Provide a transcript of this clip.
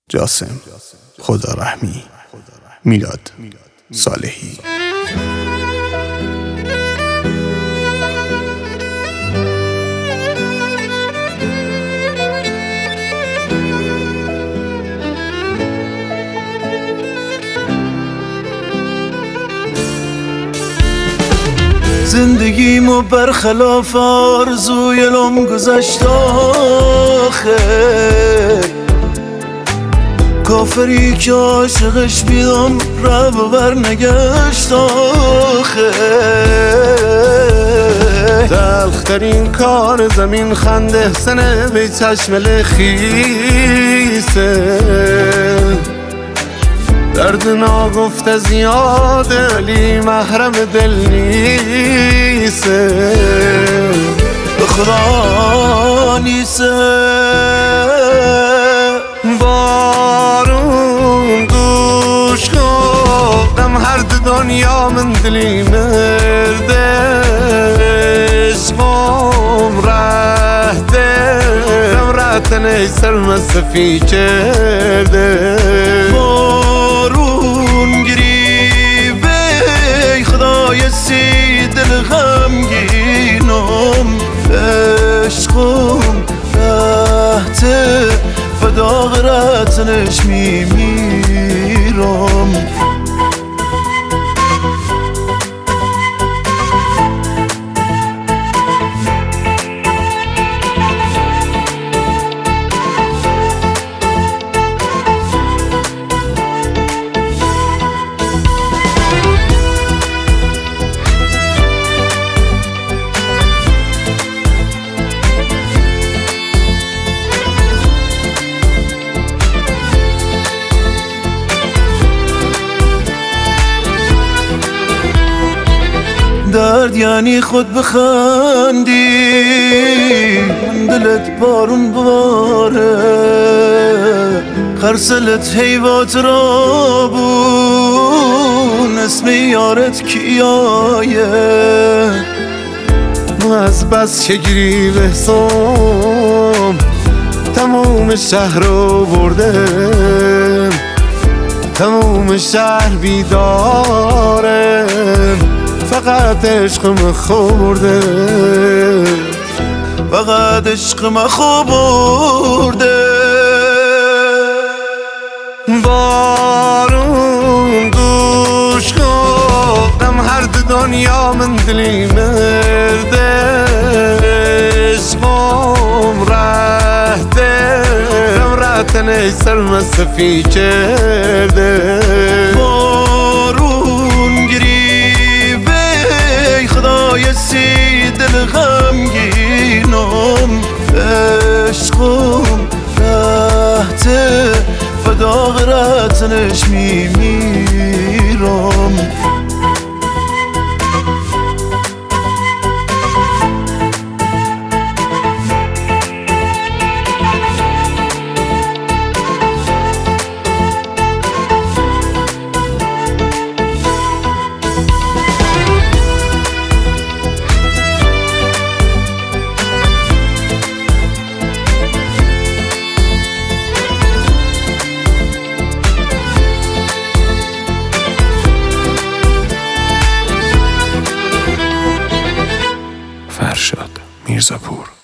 جاسم خدا رحمی، میلاد صالحی. زندگیمو برخلاف آرزوی لم گذشت آخه، کافری که عاشقش بیدم رب و برنگشت آخه. تلخترین کار زمین خنده سنه به چشم لخیسه، درد ناگفته زیاده ولی محرم دل نیسته. به خدا نیسته. بارون گوش کردم هر دنیا من دلی مرده، عشقم رهده رفتن ای سرمصفی کرده. بارون گریبه ای خدای سی دل غمگینم، عشقم رهده فدا غیرتنش میمیرم. درد یعنی خود بخندی دلت بارون باره، خرسلت حیوات را بون اسم یارت کیایه. از بس که گریب احسام تموم شهر رو برده، تموم شهر بیداره فقط عشقم خورده، فقط عشقم خورده. بارون گوش کردم هر دنیا من دلی مرده، عشقم رهده رفتن ای سرمصفی کرده. خدای سی دل غمگینم، عشقم رهده فدا غیرتنش میمیرم. فرشاد میرزاپور.